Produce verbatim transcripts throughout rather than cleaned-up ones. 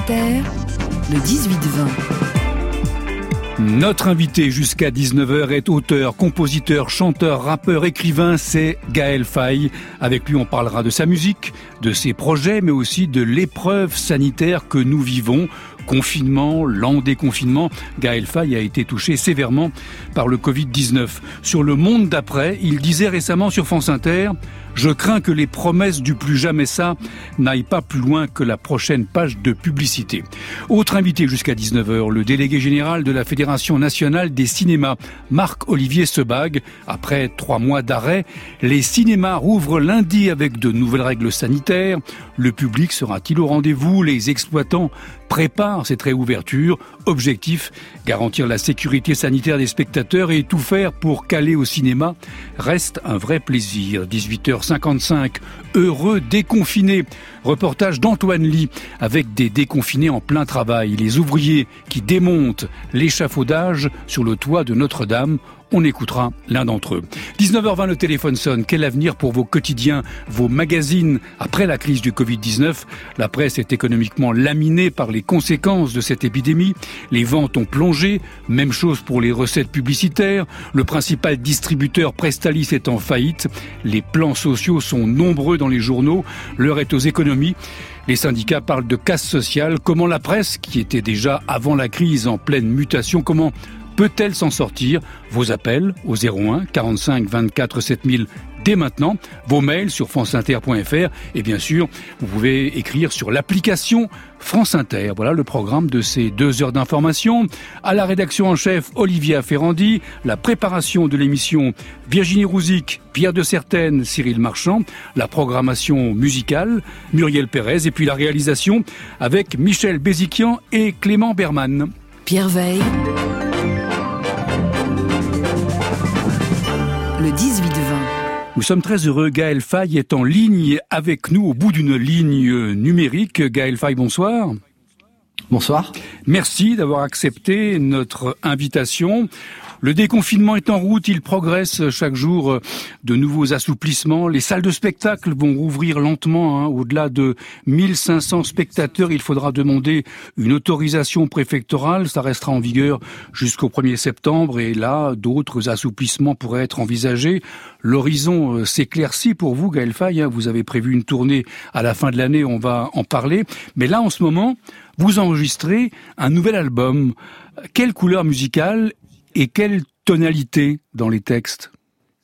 Inter, le dix-huit vingt. Notre invité jusqu'à dix-neuf heures est auteur, compositeur, chanteur, rappeur, écrivain, c'est Gaël Faye. Avec lui, on parlera de sa musique, de ses projets, mais aussi de l'épreuve sanitaire que nous vivons. Confinement, lent déconfinement, Gaël Faye a été touché sévèrement par le covid dix-neuf. Sur le monde d'après, il disait récemment sur France Inter « Je crains que les promesses du plus jamais ça n'aillent pas plus loin que la prochaine page de publicité ». Autre invité jusqu'à dix-neuf heures, le délégué général de la Fédération nationale des cinémas, Marc-Olivier Sebag. Après trois mois d'arrêt, les cinémas rouvrent lundi avec de nouvelles règles sanitaires. Le public sera-t-il au rendez-vous? Les exploitants préparent cette réouverture. Objectif, garantir la sécurité sanitaire des spectateurs et tout faire pour qu'aller au cinéma reste un vrai plaisir. dix-huit heures cinquante-cinq, heureux déconfinés. Reportage d'Antoine Ly avec des déconfinés en plein travail. Les ouvriers qui démontent l'échafaudage sur le toit de Notre-Dame. On écoutera l'un d'entre eux. dix-neuf heures vingt, le téléphone sonne. Quel avenir pour vos quotidiens, vos magazines après la crise du covid dix-neuf? La presse est économiquement laminée par les conséquences de cette épidémie. Les ventes ont plongé. Même chose pour les recettes publicitaires. Le principal distributeur Prestalis est en faillite. Les plans sociaux sont nombreux dans les journaux. L'heure est aux économies. Les syndicats parlent de casse sociale. Comment la presse, qui était déjà avant la crise en pleine mutation, comment peut-elle s'en sortir? Vos appels au zéro un quarante-cinq vingt-quatre sept mille dès maintenant, vos mails sur franceinter point fr et bien sûr, vous pouvez écrire sur l'application France Inter. Voilà le programme de ces deux heures d'information. À la rédaction en chef, Olivia Ferrandi. La préparation de l'émission, Virginie Rouzic, Pierre de Certaine, Cyril Marchand. La programmation musicale, Muriel Pérez. Et puis la réalisation avec Michel Béziquian et Clément Berman. Pierre Veille. Le dix-huit vingt. Nous sommes très heureux. Gaël Faye est en ligne avec nous au bout d'une ligne numérique. Gaël Faye, bonsoir. Bonsoir. Merci d'avoir accepté notre invitation. Le déconfinement est en route, il progresse chaque jour de nouveaux assouplissements. Les salles de spectacle vont rouvrir lentement, hein. Au-delà de mille cinq cents spectateurs, il faudra demander une autorisation préfectorale. Ça restera en vigueur jusqu'au premier septembre et là, d'autres assouplissements pourraient être envisagés. L'horizon s'éclaircit pour vous, Gaël Faye. Vous avez prévu une tournée à la fin de l'année, on va en parler. Mais là, en ce moment, vous enregistrez un nouvel album. Quelle couleur musicale et quelle tonalité dans les textes?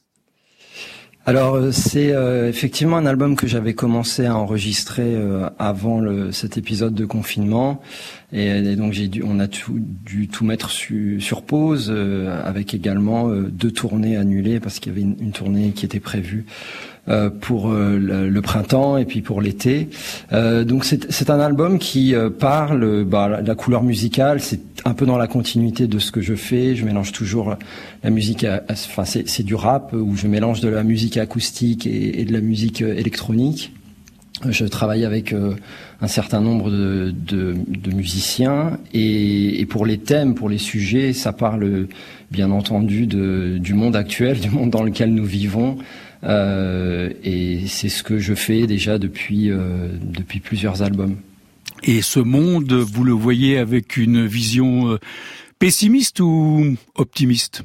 Alors c'est euh, effectivement un album que j'avais commencé à enregistrer euh, avant le, cet épisode de confinement et, et donc j'ai dû, on a tout, dû tout mettre su, sur pause euh, avec également euh, deux tournées annulées parce qu'il y avait une, une tournée qui était prévue euh, pour euh, le, le printemps et puis pour l'été. Euh, donc c'est, c'est un album qui euh, parle bah, la, la couleur musicale, c'est un peu dans la continuité de ce que je fais. Je mélange toujours la musique, à, enfin c'est, c'est du rap où je mélange de la musique acoustique et, et de la musique électronique. Je travaille avec euh, un certain nombre de, de, de musiciens et, et pour les thèmes, pour les sujets, ça parle bien entendu de, du monde actuel, du monde dans lequel nous vivons. Euh, et c'est ce que je fais déjà depuis euh, depuis plusieurs albums. Et ce monde, vous le voyez avec une vision euh, pessimiste ou optimiste?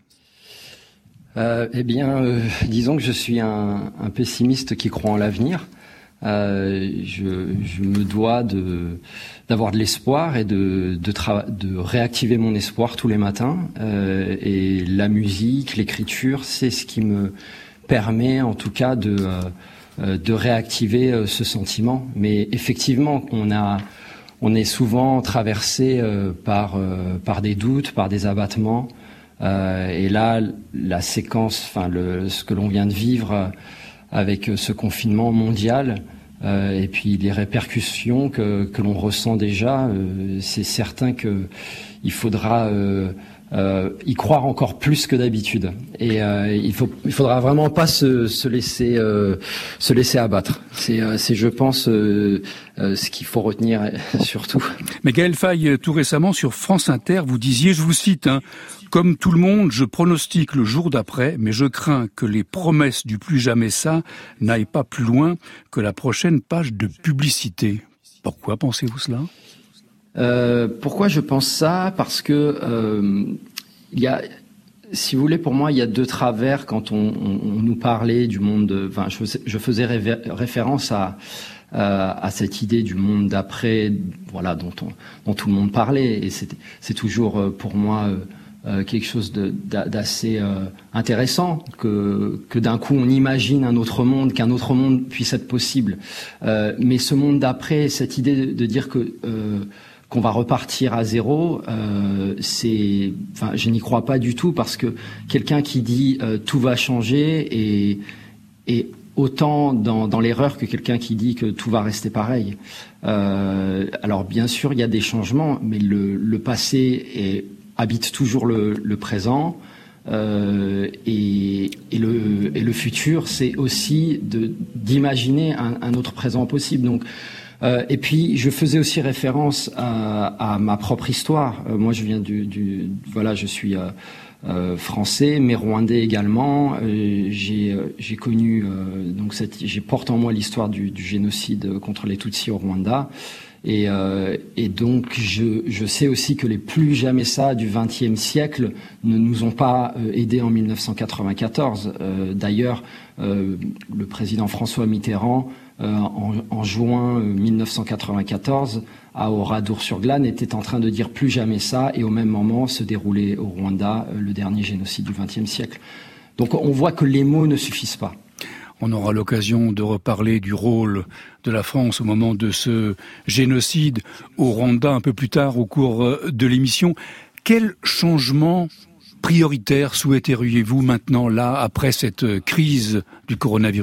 Euh, eh bien, euh, disons que je suis un, un pessimiste qui croit en l'avenir. Euh, je, je me dois de d'avoir de l'espoir et de de, tra- de réactiver mon espoir tous les matins. Euh, et la musique, l'écriture, c'est ce qui me permet, en tout cas, de euh, de réactiver euh, ce sentiment. Mais effectivement, on a on est souvent traversé euh, par euh, par des doutes, par des abattements. Euh, et là, la séquence, enfin, le, ce que l'on vient de vivre euh, avec ce confinement mondial, euh, et puis les répercussions que, que l'on ressent déjà, euh, c'est certain que il faudra euh, euh, y croire encore plus que d'habitude. Et euh, il faut, il faudra vraiment pas se, se laisser, euh, se laisser abattre. C'est, euh, c'est, je pense, euh, euh, ce qu'il faut retenir surtout. Mais Gaël Faye, tout récemment sur France Inter, vous disiez, je vous cite, hein, comme tout le monde, je pronostique le jour d'après, mais je crains que les promesses du plus jamais ça n'aillent pas plus loin que la prochaine page de publicité. Pourquoi pensez-vous cela ? Euh, pourquoi je pense ça? Parce que euh, il y a, si vous voulez, pour moi, il y a deux travers quand on, on, on nous parlait du monde. De, enfin, je, je faisais ré- référence à, à à cette idée du monde d'après, voilà, dont, on, dont tout le monde parlait, et c'est, c'est toujours pour moi euh, quelque chose de, d'assez euh, intéressant que que d'un coup on imagine un autre monde, qu'un autre monde puisse être possible. Euh, mais ce monde d'après, cette idée de, de dire que euh, qu'on va repartir à zéro, euh, c'est, enfin, je n'y crois pas du tout, parce que quelqu'un qui dit euh, tout va changer est, est autant dans, dans l'erreur que quelqu'un qui dit que tout va rester pareil. Euh, alors bien sûr, il y a des changements, mais le, le passé est, habite toujours le, le présent, euh, et, et, le, et le futur, c'est aussi de, d'imaginer un, un autre présent possible. Donc, Euh, et puis, je faisais aussi référence à, à ma propre histoire. Euh, moi, je viens du, du voilà, je suis euh, euh, français, mais rwandais également. Euh, j'ai, euh, j'ai connu euh, donc cette, j'ai porte en moi l'histoire du, du génocide contre les Tutsis au Rwanda. Et, euh, et donc, je, je sais aussi que les plus jamais ça du vingtième siècle ne nous ont pas euh, aidés en mille neuf cent quatre-vingt-quatorze. Euh, d'ailleurs, euh, le président François Mitterrand, Euh, en, en juin euh, mille neuf cent quatre-vingt-quatorze, à Oradour-sur-Glane, était en train de dire plus jamais ça, et au même moment se déroulait au Rwanda euh, le dernier génocide du vingtième siècle. Donc on voit que les mots ne suffisent pas. On aura l'occasion de reparler du rôle de la France au moment de ce génocide au Rwanda un peu plus tard au cours de l'émission. Quel changement prioritaire souhaiteriez-vous maintenant, là, après cette crise du coronavirus ?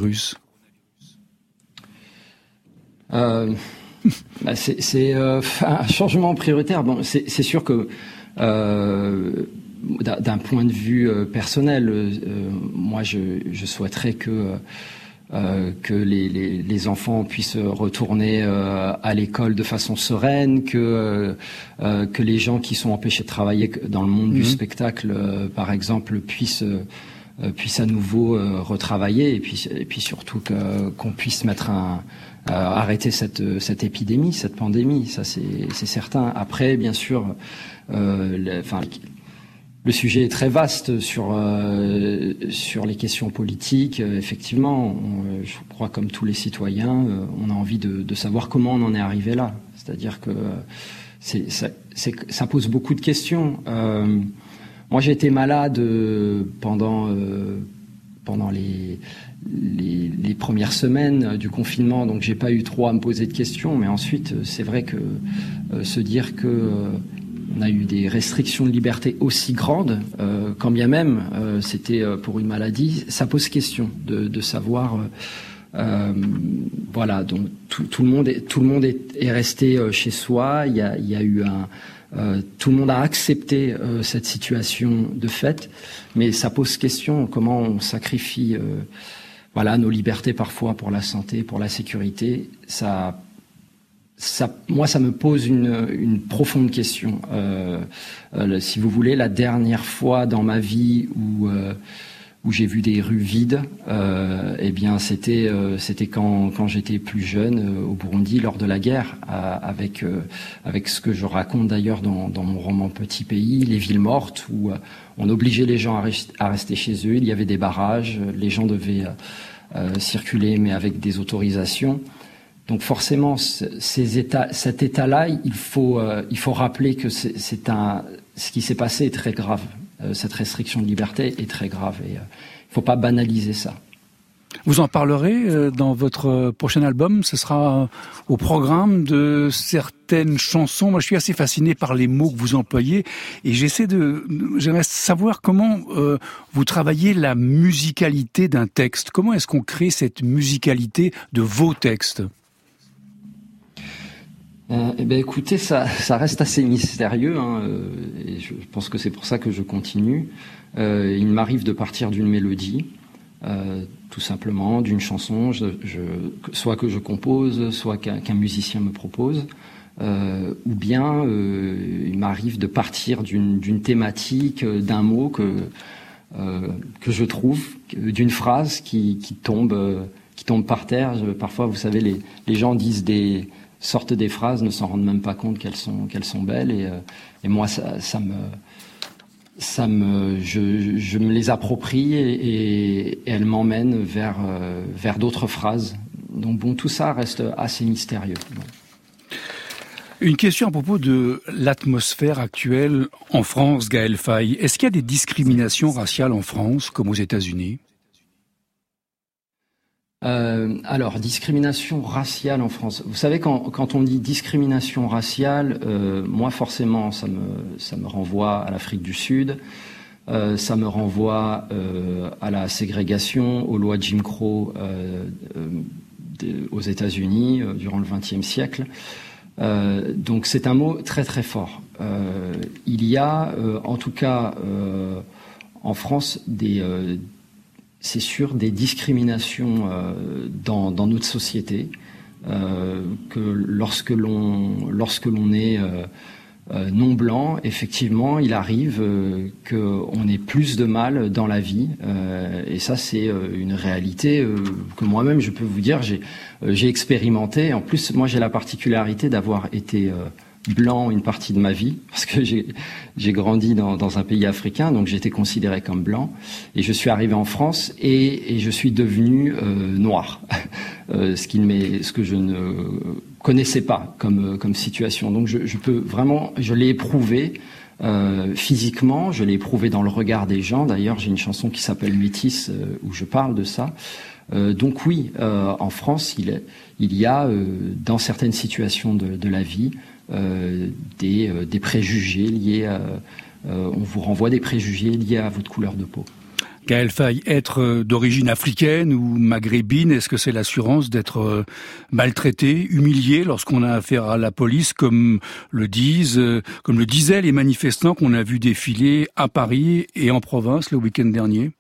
Euh, bah c'est, c'est euh, un changement prioritaire. Bon, c'est, c'est sûr que euh, d'un point de vue euh, personnel, euh, moi, je, je souhaiterais que euh, que les, les, les enfants puissent retourner euh, à l'école de façon sereine, que euh, que les gens qui sont empêchés de travailler dans le monde mmh. du spectacle, euh, par exemple, puissent euh, puissent à nouveau euh, retravailler, et puis et puis surtout que, qu'on puisse mettre un Euh, arrêter cette cette épidémie, cette pandémie, ça c'est c'est certain. Après, bien sûr, euh, le, enfin, le sujet est très vaste sur euh, sur les questions politiques. Euh, effectivement, on, je crois comme tous les citoyens, euh, on a envie de, de savoir comment on en est arrivé là. C'est-à-dire que c'est ça, c'est, ça pose beaucoup de questions. Euh, moi, j'ai été malade pendant euh, pendant les Les, les premières semaines du confinement, donc j'ai pas eu trop à me poser de questions. Mais ensuite, c'est vrai que euh, se dire que euh, on a eu des restrictions de liberté aussi grandes, euh, quand bien même euh, c'était pour une maladie, ça pose question de, de savoir. Euh, euh, voilà, donc tout, tout le monde, est, tout le monde est, est resté chez soi. Il y a, il y a eu un Euh, tout le monde a accepté euh, cette situation de fait, mais ça pose question comment on sacrifie euh, voilà, nos libertés parfois pour la santé, pour la sécurité. Ça, ça, moi, ça me pose une, une profonde question. Euh, euh, si vous voulez, la dernière fois dans ma vie où euh, où j'ai vu des rues vides, euh, eh bien c'était euh, c'était quand quand j'étais plus jeune euh, au Burundi lors de la guerre, euh, avec euh, avec ce que je raconte d'ailleurs dans dans mon roman Petit Pays, les villes mortes où euh, on obligeait les gens à, rest- à rester chez eux, il y avait des barrages, les gens devaient euh, circuler mais avec des autorisations. Donc forcément, ces états, cet état-là, il faut euh, il faut rappeler que c'est, c'est un ce qui s'est passé est très grave. Cette restriction de liberté est très grave et il euh, ne faut pas banaliser ça. Vous en parlerez euh, dans votre prochain album, ce sera au programme de certaines chansons. Moi, je suis assez fasciné par les mots que vous employez et j'essaie de, j'aimerais savoir comment euh, vous travaillez la musicalité d'un texte. Comment est-ce qu'on crée cette musicalité de vos textes ? Euh, eh ben, écoutez, ça, ça reste assez mystérieux, hein, euh, et je pense que c'est pour ça que je continue. Euh, il m'arrive de partir d'une mélodie, euh, tout simplement, d'une chanson, je, je, soit que je compose, soit qu'un, qu'un musicien me propose, euh, ou bien euh, il m'arrive de partir d'une, d'une thématique, d'un mot que euh, que je trouve, d'une phrase qui, qui tombe, euh, qui tombe par terre. Je, parfois, vous savez, les, les gens disent des sortent des phrases, ne s'en rendent même pas compte qu'elles sont qu'elles sont belles. Et, euh, et moi, ça, ça me ça me je, je me les approprie et, et, et elles m'emmènent vers euh, vers d'autres phrases. Donc bon, tout ça reste assez mystérieux. Bon. Une question à propos de l'atmosphère actuelle en France, Gaël Faye. Est-ce qu'il y a des discriminations raciales en France, comme aux États-Unis ? Euh, alors, discrimination raciale en France. Vous savez, quand, quand on dit discrimination raciale, euh, moi forcément, ça me, ça me renvoie à l'Afrique du Sud, euh, ça me renvoie euh, à la ségrégation, aux lois de Jim Crow euh, euh, de, aux États-Unis euh, durant le vingtième siècle. Euh, donc c'est un mot très très fort. Euh, il y a, euh, en tout cas, euh, en France, des euh, c'est sûr, des discriminations euh, dans, dans notre société, euh, que lorsque l'on lorsque l'on est euh, euh, non blanc, effectivement, il arrive euh, qu'on ait plus de mal dans la vie, euh, et ça c'est euh, une réalité euh, que moi-même je peux vous dire, j'ai euh, j'ai expérimenté. En plus, moi j'ai la particularité d'avoir été euh, blanc une partie de ma vie, parce que j'ai j'ai grandi dans, dans un pays africain, donc j'étais considéré comme blanc, et je suis arrivé en France et, et je suis devenu euh, noir, euh, ce qui m'est, ce que je ne connaissais pas comme comme situation. Donc je, je peux vraiment, je l'ai éprouvé euh, physiquement, je l'ai éprouvé dans le regard des gens. D'ailleurs, j'ai une chanson qui s'appelle Métis euh, où je parle de ça. Euh, donc oui, euh, en France, il il y a euh, dans certaines situations de, de la vie Euh, des, euh, des préjugés liés à, euh, on vous renvoie des préjugés liés à votre couleur de peau. Gaël Faye, être d'origine africaine ou maghrébine, est-ce que c'est l'assurance d'être maltraité, humilié lorsqu'on a affaire à la police, comme le disent, comme le disaient les manifestants qu'on a vu défiler à Paris et en province le week-end dernier?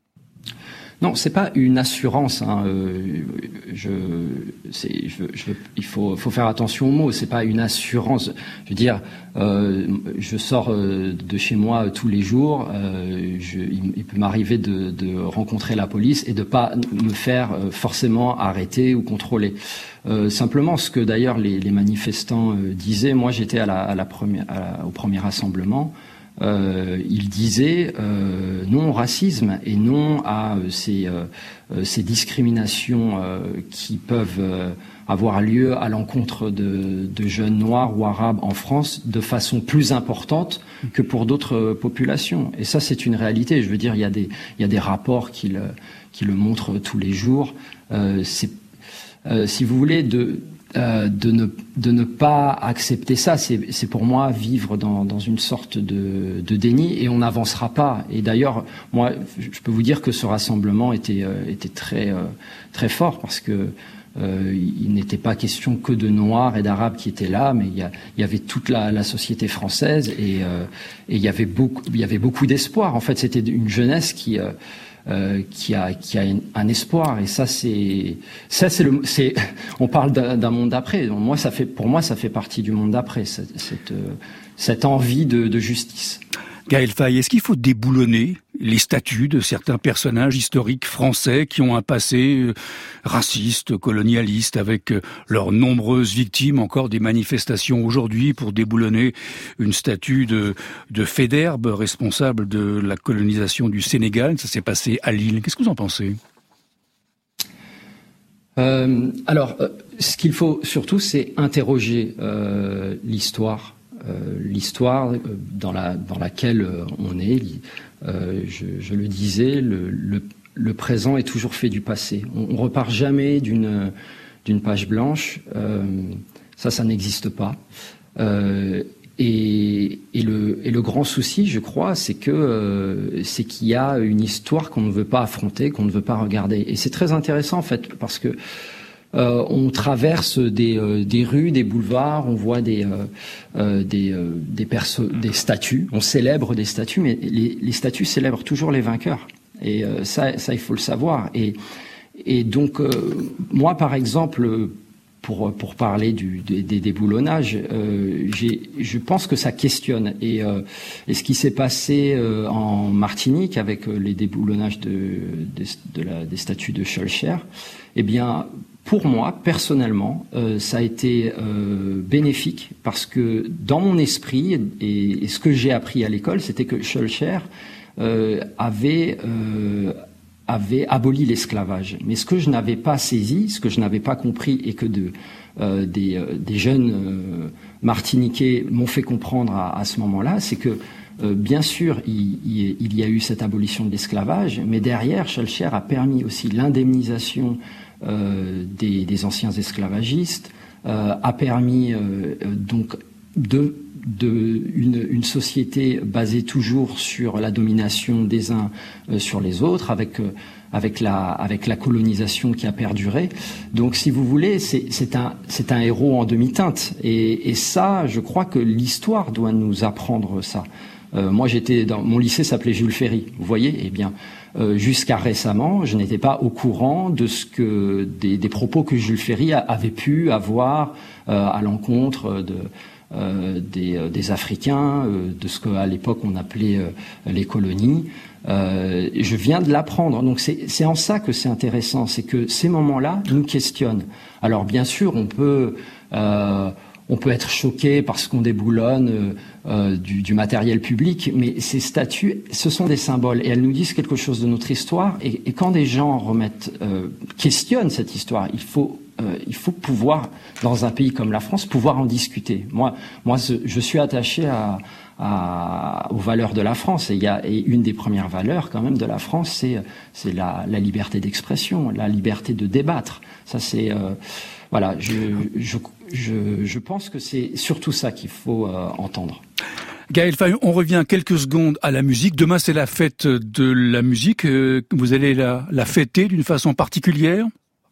Non, c'est pas une assurance. Hein. Euh, je, c'est, je, je, il faut, faut faire attention aux mots. C'est pas une assurance. Je veux dire, euh, je sors de chez moi tous les jours. Euh, je, il, il peut m'arriver de, de rencontrer la police et de pas me faire forcément arrêter ou contrôler. Euh, simplement, ce que d'ailleurs les, les manifestants euh, disaient. Moi, j'étais à la, à la première, à la, au premier rassemblement. Euh, il disait euh, non au racisme et non à euh, ces, euh, ces discriminations euh, qui peuvent euh, avoir lieu à l'encontre de, de jeunes noirs ou arabes en France de façon plus importante que pour d'autres populations. Et ça, c'est une réalité. Je veux dire, il y a des, il y a des rapports qui le, qui le montrent tous les jours. Euh, c'est, euh, si vous voulez, de Euh, de ne de ne pas accepter ça, c'est c'est pour moi vivre dans dans une sorte de de déni, et on n'avancera pas. Et d'ailleurs, moi, je peux vous dire que ce rassemblement était euh, était très euh, très fort, parce que euh, il n'était pas question que de noirs et d'arabes qui étaient là, mais il y a il y avait toute la la société française, et euh, et il y avait beaucoup il y avait beaucoup d'espoir. En fait, c'était une jeunesse qui euh, Euh, qui a qui a un espoir, et ça c'est ça c'est le c'est on parle d'un, d'un monde d'après. Donc moi ça fait pour moi ça fait partie du monde d'après, cette cette, euh, cette envie de, de justice. Gaël Faye, est-ce qu'il faut déboulonner les statuts de certains personnages historiques français qui ont un passé raciste, colonialiste, avec leurs nombreuses victimes, encore des manifestations aujourd'hui pour déboulonner une statue de, de Faidherbe, responsable de la colonisation du Sénégal? Ça s'est passé à Lille. Qu'est-ce que vous en pensez? euh, Alors, euh, ce qu'il faut surtout, c'est interroger euh, l'histoire. Euh, l'histoire dans, la, dans laquelle on est, euh, je, je le disais, le, le, le présent est toujours fait du passé. On, on repart jamais d'une, d'une page blanche. Euh, ça, ça n'existe pas. Euh, et, et, le, et le grand souci, je crois, c'est que euh, c'est qu'il y a une histoire qu'on ne veut pas affronter, qu'on ne veut pas regarder. Et c'est très intéressant, en fait, parce que Euh, on traverse des, euh, des rues, des boulevards, on voit des, euh, euh, des, euh, des, perso- des statues, on célèbre des statues, mais les, les statues célèbrent toujours les vainqueurs. Et euh, ça, ça, il faut le savoir. Et, et donc, euh, moi, par exemple, pour, pour parler du, des, des déboulonnages, euh, j'ai, je pense que ça questionne. Et, euh, et ce qui s'est passé euh, en Martinique avec les déboulonnages de, de, de la, des statues de Schœlcher, eh bien, pour moi, personnellement, euh, ça a été euh, bénéfique parce que dans mon esprit, et, et ce que j'ai appris à l'école, c'était que Schœlcher euh, avait, euh, avait aboli l'esclavage. Mais ce que je n'avais pas saisi, ce que je n'avais pas compris et que de, euh, des, euh, des jeunes euh, Martiniquais m'ont fait comprendre à, à ce moment-là, c'est que Euh, bien sûr, il, il, il y a eu cette abolition de l'esclavage, mais derrière, Schœlcher a permis aussi l'indemnisation euh, des, des anciens esclavagistes, euh, a permis euh, donc de, de une, une société basée toujours sur la domination des uns euh, sur les autres, avec euh, avec la avec la colonisation qui a perduré. Donc, si vous voulez, c'est c'est un c'est un héros en demi-teinte, et, et ça, je crois que l'histoire doit nous apprendre ça. Euh, moi, j'étais dans mon lycée s'appelait Jules Ferry. Vous voyez, eh bien, euh, jusqu'à récemment, je n'étais pas au courant de ce que des, des propos que Jules Ferry a, avait pu avoir euh, à l'encontre de euh, des, euh, des Africains, euh, de ce qu'à l'époque on appelait euh, les colonies. Euh, je viens de l'apprendre. Donc, c'est c'est en ça que c'est intéressant, c'est que ces moments-là nous questionnent. Alors, bien sûr, on peut euh, On peut être choqué parce qu'on déboulonne euh, euh, du, du matériel public, mais ces statues, ce sont des symboles et elles nous disent quelque chose de notre histoire. Et, et quand des gens remettent, euh, questionnent cette histoire, il faut, euh, il faut pouvoir, dans un pays comme la France, pouvoir en discuter. Moi, moi, je suis attaché à, à, aux valeurs de la France. Et il y a et une des premières valeurs, quand même, de la France, c'est, c'est la, la liberté d'expression, la liberté de débattre. Ça, c'est euh, voilà. Je, je Je, je pense que c'est surtout ça qu'il faut euh, entendre. Gaël Faye, on revient quelques secondes à la musique. Demain, c'est la fête de la musique. Vous allez la, la fêter d'une façon particulière ?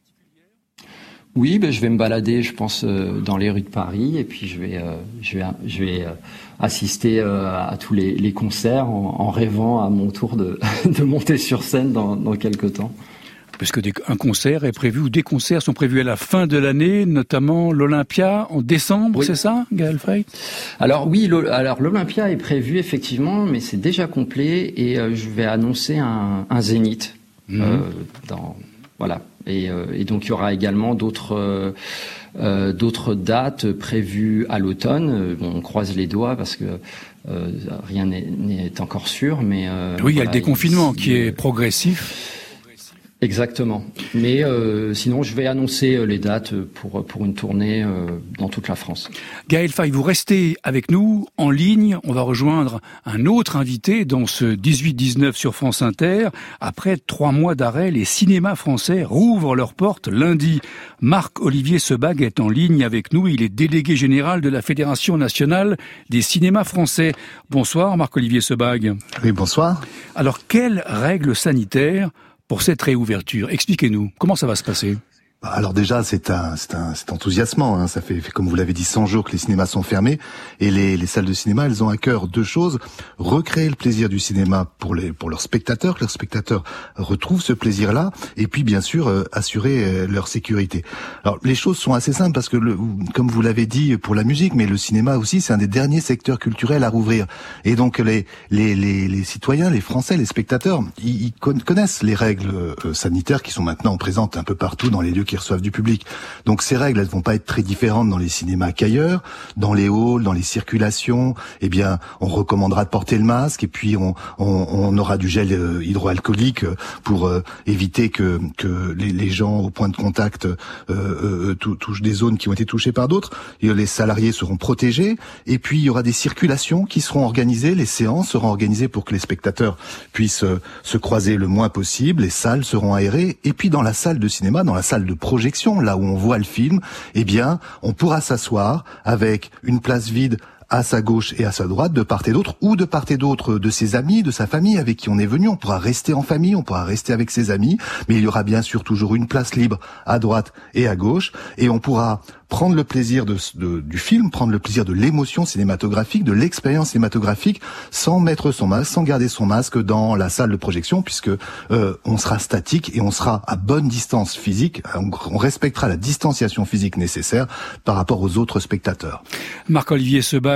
Oui, ben, je vais me balader, je pense, euh, dans les rues de Paris, et puis je vais, euh, je vais, je vais euh, assister euh, à tous les, les concerts en, en rêvant à mon tour de, de monter sur scène dans, dans quelques temps. Parce que des, un concert est prévu, ou des concerts sont prévus à la fin de l'année, notamment l'Olympia en décembre, oui. C'est ça, Gaël Faye ? Alors oui, alors l'Olympia est prévu effectivement, mais c'est déjà complet, et euh, je vais annoncer un, un zénith. Mmh. Euh, dans, voilà. Et, euh, et donc il y aura également d'autres euh, euh, d'autres dates prévues à l'automne. Bon, on croise les doigts parce que euh, rien n'est, n'est encore sûr, mais euh, oui, il y a voilà, le déconfinement ici, qui est progressif. Exactement. Mais euh, sinon, je vais annoncer les dates pour pour une tournée euh, dans toute la France. Gaël Faye, vous restez avec nous en ligne. On va rejoindre un autre invité dans ce dix-huit dix-neuf sur France Inter. Après trois mois d'arrêt, les cinémas français rouvrent leurs portes lundi. Marc-Olivier Sebag est en ligne avec nous. Il est délégué général de la Fédération nationale des cinémas français. Bonsoir Marc-Olivier Sebag. Oui, bonsoir. Alors, quelles règles sanitaires pour cette réouverture? Expliquez-nous, comment ça va se passer? Alors déjà, c'est un, c'est un, c'est enthousiasmant. Hein. Ça fait, comme vous l'avez dit, cent jours que les cinémas sont fermés et les, les salles de cinéma, elles ont à cœur deux choses: recréer le plaisir du cinéma pour les, pour leurs spectateurs, que leurs spectateurs retrouvent ce plaisir-là, et puis bien sûr euh, assurer euh, leur sécurité. Alors les choses sont assez simples parce que, le, comme vous l'avez dit pour la musique, mais le cinéma aussi, c'est un des derniers secteurs culturels à rouvrir. Et donc les, les, les, les citoyens, les Français, les spectateurs, ils, ils connaissent les règles euh, sanitaires qui sont maintenant présentes un peu partout dans les lieux qui reçoivent du public. Donc ces règles, elles vont pas être très différentes dans les cinémas qu'ailleurs. Dans les halls, dans les circulations, eh bien, on recommandera de porter le masque, et puis on, on, on aura du gel euh, hydroalcoolique pour euh, éviter que, que les, les gens au point de contact euh, euh, touchent des zones qui ont été touchées par d'autres. Et les salariés seront protégés, et puis il y aura des circulations qui seront organisées, les séances seront organisées pour que les spectateurs puissent euh, se croiser le moins possible, les salles seront aérées, et puis dans la salle de cinéma, dans la salle de projection, là où on voit le film, eh bien, on pourra s'asseoir avec une place vide à sa gauche et à sa droite, de part et d'autre, ou de part et d'autre de ses amis, de sa famille avec qui on est venu. On pourra rester en famille, on pourra rester avec ses amis, mais il y aura bien sûr toujours une place libre à droite et à gauche, et on pourra prendre le plaisir de, de, du film, prendre le plaisir de l'émotion cinématographique, de l'expérience cinématographique, sans mettre son masque, sans garder son masque dans la salle de projection, puisque euh, on sera statique et on sera à bonne distance physique, on, on respectera la distanciation physique nécessaire par rapport aux autres spectateurs. Marc-Olivier Sebag,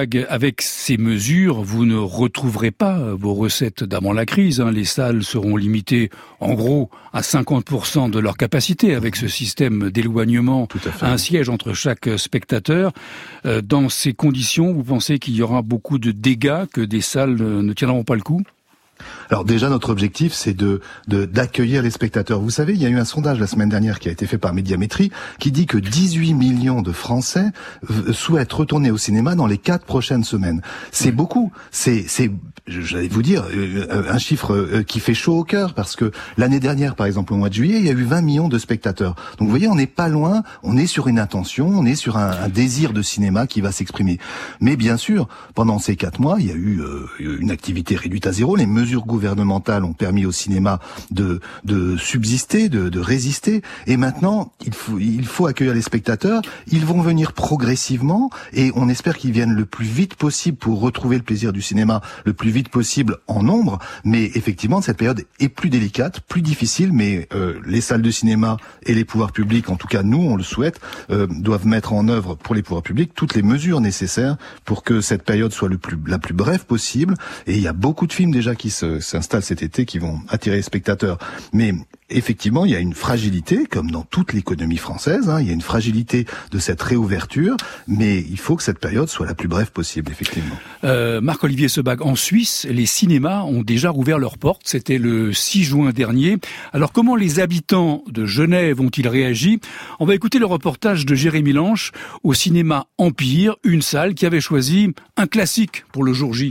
Sebag, avec ces mesures, vous ne retrouverez pas vos recettes d'avant la crise. Hein. Les salles seront limitées, en gros, à cinquante pour cent de leur capacité, avec ce système d'éloignement, à un siège entre chaque spectateur. Euh, dans ces conditions, vous pensez qu'il y aura beaucoup de dégâts, que des salles ne tiendront pas le coup ? Alors déjà, notre objectif, c'est de, de d'accueillir les spectateurs. Vous savez, il y a eu un sondage la semaine dernière qui a été fait par Médiamétrie qui dit que dix-huit millions de Français souhaitent retourner au cinéma dans les quatre prochaines semaines. C'est mmh. beaucoup. C'est, c'est, j'allais vous dire, un chiffre qui fait chaud au cœur parce que l'année dernière, par exemple, au mois de juillet, il y a eu vingt millions de spectateurs. Donc vous voyez, on n'est pas loin. On est sur une intention, on est sur un, un désir de cinéma qui va s'exprimer. Mais bien sûr, pendant ces quatre mois, il y a eu euh, une activité réduite à zéro. Les mesures gouvernementales ont permis au cinéma de, de subsister, de, de résister. Et maintenant, il faut, il faut accueillir les spectateurs. Ils vont venir progressivement et on espère qu'ils viennent le plus vite possible pour retrouver le plaisir du cinéma le plus vite possible en nombre. Mais effectivement, cette période est plus délicate, plus difficile. Mais euh, les salles de cinéma et les pouvoirs publics, en tout cas nous, on le souhaite, euh, doivent mettre en œuvre pour les pouvoirs publics toutes les mesures nécessaires pour que cette période soit le plus, la plus brève possible. Et il y a beaucoup de films déjà qui se, s'installent cet été, qui vont attirer les spectateurs. Mais effectivement, il y a une fragilité, comme dans toute l'économie française, hein, il y a une fragilité de cette réouverture, mais il faut que cette période soit la plus brève possible, effectivement. Euh, Marc-Olivier Sebag, en Suisse, les cinémas ont déjà rouvert leurs portes, c'était le six juin dernier. Alors comment les habitants de Genève ont-ils réagi ? On va écouter le reportage de Jérémy Lanche au cinéma Empire, une salle qui avait choisi un classique pour le jour J.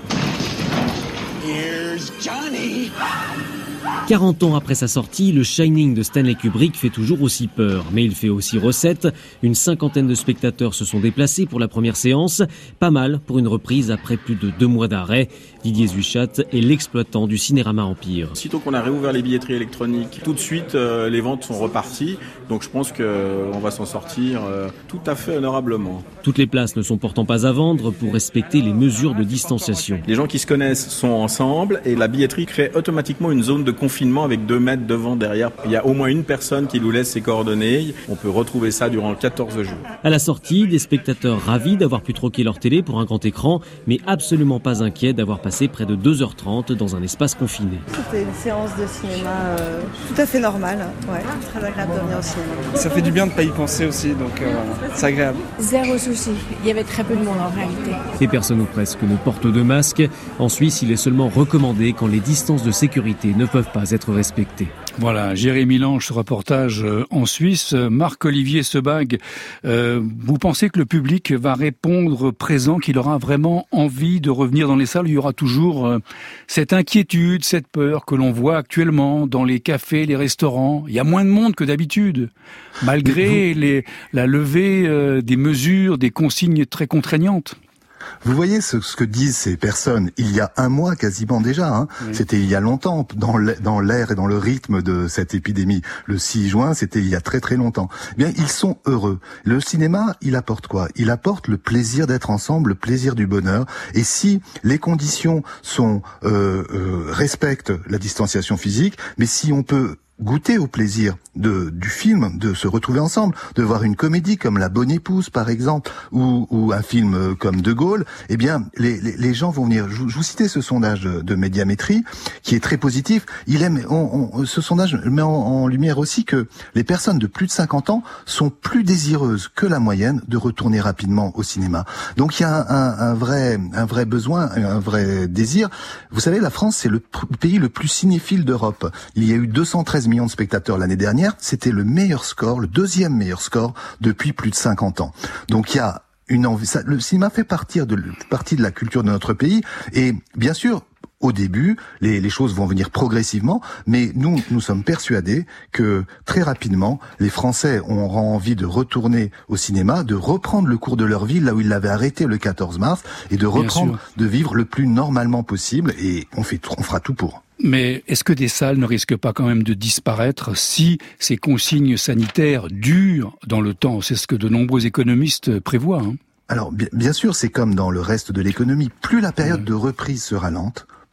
quarante ans après sa sortie, le Shining de Stanley Kubrick fait toujours aussi peur. Mais il fait aussi recette. Une cinquantaine de spectateurs se sont déplacés pour la première séance. Pas mal pour une reprise après plus de deux mois d'arrêt. Didier Zuchat est l'exploitant du Cinérama Empire. Sitôt qu'on a réouvert les billetteries électroniques, tout de suite euh, les ventes sont reparties. Donc je pense qu'on euh, va s'en sortir euh, tout à fait honorablement. Toutes les places ne sont pourtant pas à vendre pour respecter les mesures de distanciation. Les gens qui se connaissent sont ensemble et la billetterie crée automatiquement une zone de confinement avec deux mètres devant, derrière. Il y a au moins une personne qui nous laisse ses coordonnées. On peut retrouver ça durant quatorze jours. À la sortie, des spectateurs ravis d'avoir pu troquer leur télé pour un grand écran, mais absolument pas inquiets d'avoir passé près de deux heures trente dans un espace confiné. C'était une séance de cinéma euh, tout à fait normale. Ouais, très agréable de venir au cinéma. Ça fait du bien de ne pas y penser aussi, donc euh, c'est agréable. Zéro souci. Il y avait très peu de monde en réalité. Et personne ou presque ne porte de masque. En Suisse, il est seulement recommandé quand les distances de sécurité ne peuvent pas être respectées. Voilà, Jérémy Lanche, reportage en Suisse. Marc-Olivier Sebag, euh, vous pensez que le public va répondre présent, qu'il aura vraiment envie de revenir dans les salles ? Il y aura toujours euh, cette inquiétude, cette peur que l'on voit actuellement dans les cafés, les restaurants. Il y a moins de monde que d'habitude, malgré les, la levée euh, des mesures, des consignes très contraignantes. Vous voyez ce, ce que disent ces personnes il y a un mois quasiment déjà, hein. Oui. C'était il y a longtemps, dans l'air et dans le rythme de cette épidémie. Le six juin, c'était il y a très très longtemps. Eh bien, ils sont heureux. Le cinéma, il apporte quoi ? Il apporte le plaisir d'être ensemble, le plaisir du bonheur. Et si les conditions sont euh, euh, respectent la distanciation physique, mais si on peut goûter au plaisir de du film, de se retrouver ensemble, de voir une comédie comme La Bonne Épouse par exemple, ou, ou un film comme De Gaulle, eh bien les, les, les gens vont venir. Je, je vous citais ce sondage de Médiamétrie qui est très positif. Il aime, on, on, ce sondage met en, en lumière aussi que les personnes de plus de cinquante ans sont plus désireuses que la moyenne de retourner rapidement au cinéma. Donc il y a un, un, un vrai un vrai besoin, un vrai désir. Vous savez, la France c'est le pays le plus cinéphile d'Europe. Il y a eu deux cent treize millions de spectateurs l'année dernière, c'était le meilleur score, le deuxième meilleur score depuis plus de cinquante ans. Donc il y a une envie, ça, le cinéma fait partir de, partie de la culture de notre pays et bien sûr, au début, les, les choses vont venir progressivement, mais nous, nous sommes persuadés que très rapidement, les Français auront envie de retourner au cinéma, de reprendre le cours de leur vie là où ils l'avaient arrêté le quatorze mars et de reprendre, de vivre le plus normalement possible et on fait, on fera tout pour. Mais est-ce que des salles ne risquent pas quand même de disparaître si ces consignes sanitaires durent dans le temps ? C'est ce que de nombreux économistes prévoient. Hein. Alors, bien, bien sûr, c'est comme dans le reste de l'économie. Plus la période ouais. de reprise sera lente,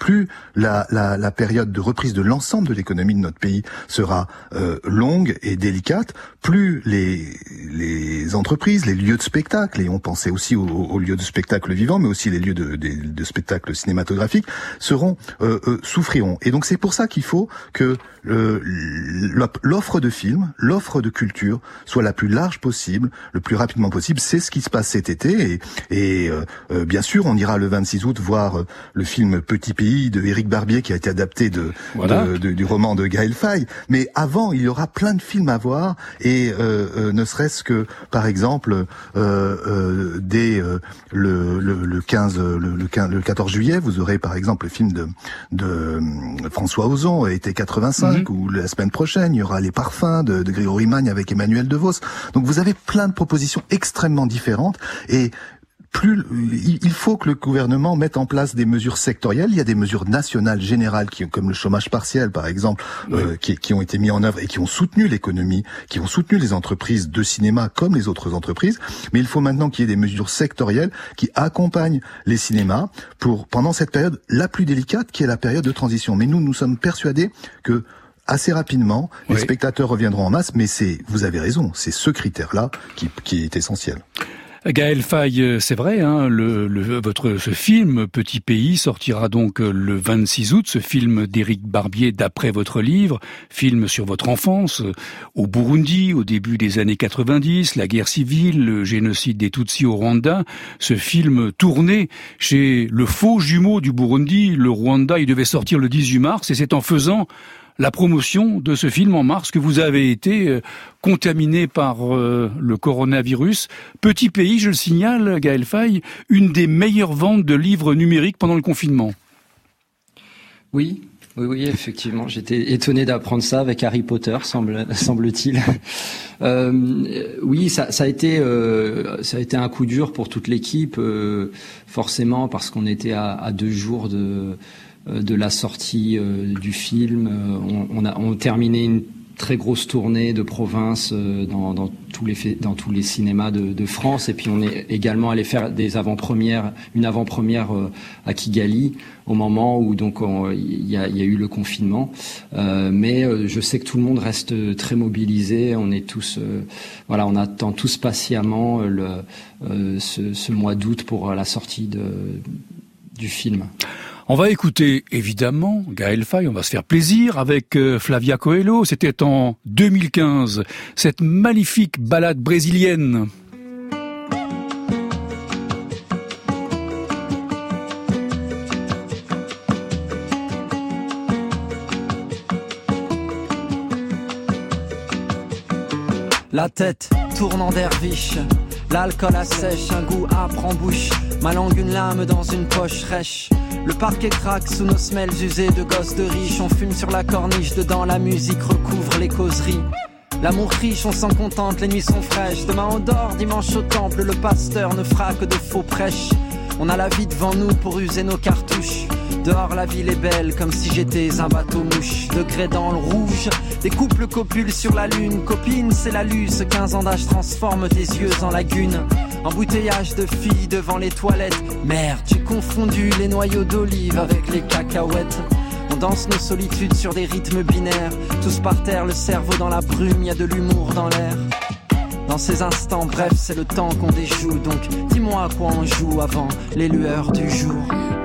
plus la, la, la période de reprise de l'ensemble de l'économie de notre pays sera euh, longue et délicate, plus les, les entreprises, les lieux de spectacle, et on pensait aussi aux, aux lieux de spectacle vivants, mais aussi les lieux de, de, de spectacle cinématographique, seront euh, euh, souffriront. Et donc c'est pour ça qu'il faut que euh, l'offre de films, l'offre de culture soit la plus large possible, le plus rapidement possible. C'est ce qui se passe cet été, et, et euh, euh, bien sûr on ira le vingt-six août voir euh, le film Petit Pays de Éric Barbier qui a été adapté de, voilà. de, de du roman de Gaël Faye. Mais avant il y aura plein de films à voir, et euh, euh, ne serait-ce que par exemple euh, euh, dès euh, le, le, le quinze, le, le, quinze, le quatorze juillet, vous aurez par exemple le film de, de François Ozon, été quatre-vingt-cinq, mmh. ou la semaine prochaine il y aura Les Parfums de, de Grégory Magne avec Emmanuel DeVos. Donc vous avez plein de propositions extrêmement différentes, et plus il faut que le gouvernement mette en place des mesures sectorielles. Il y a des mesures nationales générales qui, comme le chômage partiel par exemple, oui. euh, qui, qui ont été mis en œuvre et qui ont soutenu l'économie, qui ont soutenu les entreprises de cinéma comme les autres entreprises. Mais il faut maintenant qu'il y ait des mesures sectorielles qui accompagnent les cinémas pour pendant cette période la plus délicate, qui est la période de transition. Mais nous, nous sommes persuadés que assez rapidement, oui. les spectateurs reviendront en masse. Mais c'est, vous avez raison, c'est ce critère-là qui, qui est essentiel. Gaël Faye, c'est vrai, hein, le, le, votre ce film Petit Pays sortira donc le vingt-six août. Ce film d'Éric Barbier, d'après votre livre, film sur votre enfance au Burundi au début des années quatre-vingt-dix, la guerre civile, le génocide des Tutsis au Rwanda. Ce film tourné chez le faux jumeau du Burundi, le Rwanda. Il devait sortir le dix-huit mars, et c'est en faisant la promotion de ce film en mars que vous avez été euh, contaminé par euh, le coronavirus. Petit Pays, je le signale, Gaël Faye, une des meilleures ventes de livres numériques pendant le confinement. Oui, oui, oui, effectivement. J'étais étonné d'apprendre ça avec Harry Potter, semble, semble-t-il. Euh, oui, ça, ça a été, euh, ça a été un coup dur pour toute l'équipe, euh, forcément, parce qu'on était à, à deux jours de de la sortie euh, du film. On, on a on terminé une très grosse tournée de province euh, dans, dans tous les dans tous les cinémas de, de France, et puis on est également allé faire des avant-premières, une avant-première euh, à Kigali au moment où donc il y a, y a eu le confinement. Euh, mais euh, je sais que tout le monde reste très mobilisé. On est tous euh, voilà, on attend tous patiemment euh, le euh, ce, ce mois d'août pour la sortie de du film. On va écouter, évidemment, Gaël Faye, on va se faire plaisir avec euh, Flavia Coelho. C'était en deux mille quinze, cette magnifique ballade brésilienne. La tête tourne en derviche, l'alcool assèche, un goût âpre en bouche, ma langue une lame dans une poche rêche. Le parquet craque sous nos semelles usées de gosses de riches. On fume sur la corniche, dedans la musique recouvre les causeries. L'amour riche, on s'en contente, les nuits sont fraîches. Demain on dort, dimanche au temple, le pasteur ne fera que de faux prêches. On a la vie devant nous pour user nos cartouches. Dehors la ville est belle, comme si j'étais un bateau mouche. Degrés dans le rouge, des couples copulent sur la lune. Copine, c'est la luce, quinze ans d'âge transforme tes yeux en lagune. Embouteillage de filles devant les toilettes. Merde, j'ai confondu les noyaux d'olive avec les cacahuètes. On danse nos solitudes sur des rythmes binaires. Tous par terre, le cerveau dans la brume, y a de l'humour dans l'air. Dans ces instants, bref, c'est le temps qu'on déjoue. Donc dis-moi à quoi on joue avant les lueurs du jour.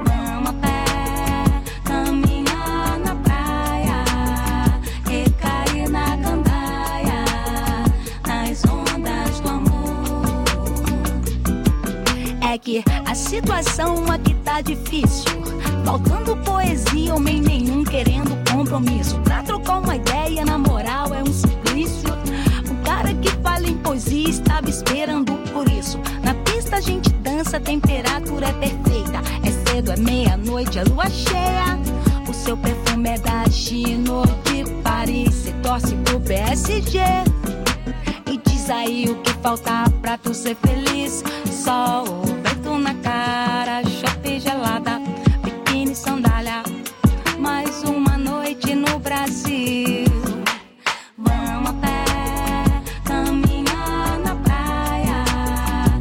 É que a situação aqui tá difícil, faltando poesia, homem nenhum querendo compromisso. Pra trocar uma ideia, na moral, é um suplício. Um cara que fala em poesia estava esperando por isso. Na pista a gente dança, a temperatura é perfeita. É cedo, é meia-noite, é lua cheia. O seu perfume é da Chino de Paris. Cê torce pro P S G. E diz aí o que falta pra tu ser feliz. Sol, vento na cara, chope gelada, biquíni, sandália. Mais uma noite no Brasil. Vamos a pé, caminhar na praia,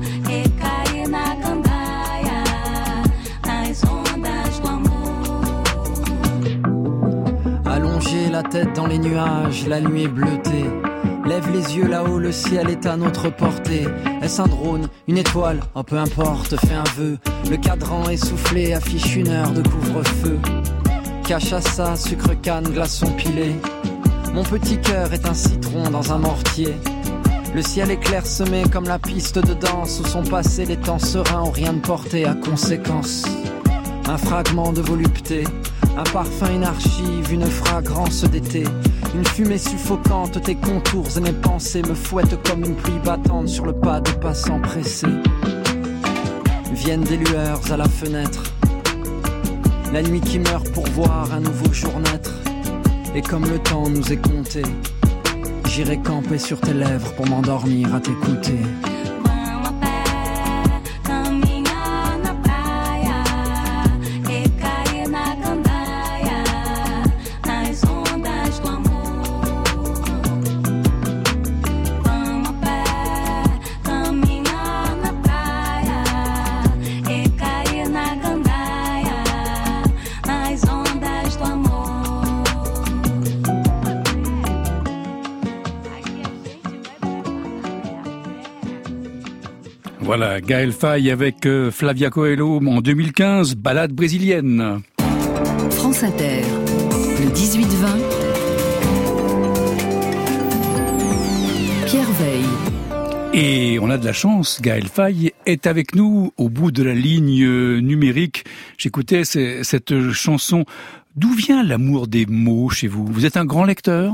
recair na gandaia, nas ondas do amor. tête dans les nuages, la nuit est bleutée. Lève les yeux là-haut, le ciel est à notre portée. Est-ce un drone, une étoile? Oh peu importe, fais un vœu. Le cadran essoufflé affiche une heure de couvre-feu. Cachaça, sucre canne, glaçon pilé. Mon petit cœur est un citron dans un mortier. Le ciel est clairsemé comme la piste de danse où sont passés les temps sereins où rien ne portait à conséquence. Un fragment de volupté, un parfum, une archive, une fragrance d'été. Une fumée suffocante, tes contours et mes pensées me fouettent comme une pluie battante sur le pas de passants pressés. Viennent des lueurs à la fenêtre, la nuit qui meurt pour voir un nouveau jour naître. Et comme le temps nous est compté, j'irai camper sur tes lèvres pour m'endormir à t'écouter. Voilà, Gaël Faye avec euh, Flavia Coelho en deux mille quinze, Ballade brésilienne. France Inter, le dix-huit vingt. Pierre Veille. Et on a de la chance, Gaël Faye est avec nous au bout de la ligne numérique. J'écoutais c- cette chanson. D'où vient l'amour des mots chez vous? Vous êtes un grand lecteur?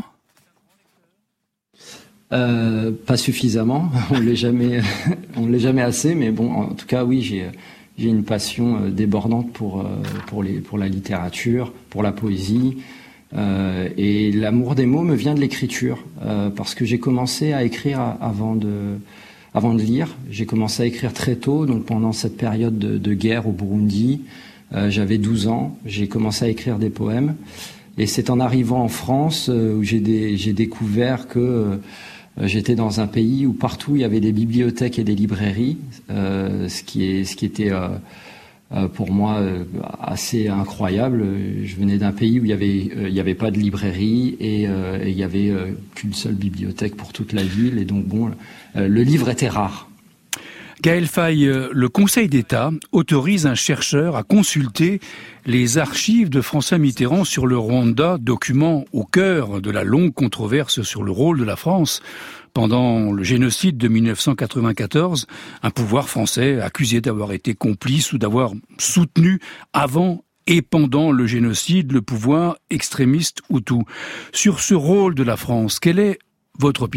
Euh, pas suffisamment, on l'est jamais, on l'est jamais assez, mais bon, en tout cas, oui, j'ai, j'ai une passion débordante pour pour les pour la littérature, pour la poésie, euh, et l'amour des mots me vient de l'écriture, euh, parce que j'ai commencé à écrire avant de avant de lire. J'ai commencé à écrire très tôt, donc pendant cette période de, de guerre au Burundi, euh, j'avais douze ans, j'ai commencé à écrire des poèmes, et c'est en arrivant en France euh, où j'ai des, j'ai découvert que euh, j'étais dans un pays où partout il y avait des bibliothèques et des librairies, euh, ce qui est ce qui était euh, euh, pour moi euh, assez incroyable. Je venais d'un pays où il y avait euh, il y avait pas de librairie et, euh, et il y avait euh, qu'une seule bibliothèque pour toute la ville, et donc bon, euh, le livre était rare. Gaël Faye, le Conseil d'État autorise un chercheur à consulter les archives de François Mitterrand sur le Rwanda, document au cœur de la longue controverse sur le rôle de la France pendant le génocide de mille neuf cent quatre-vingt-quatorze, un pouvoir français accusé d'avoir été complice ou d'avoir soutenu avant et pendant le génocide le pouvoir extrémiste hutu. Sur ce rôle de la France, quelle est votre opinion ?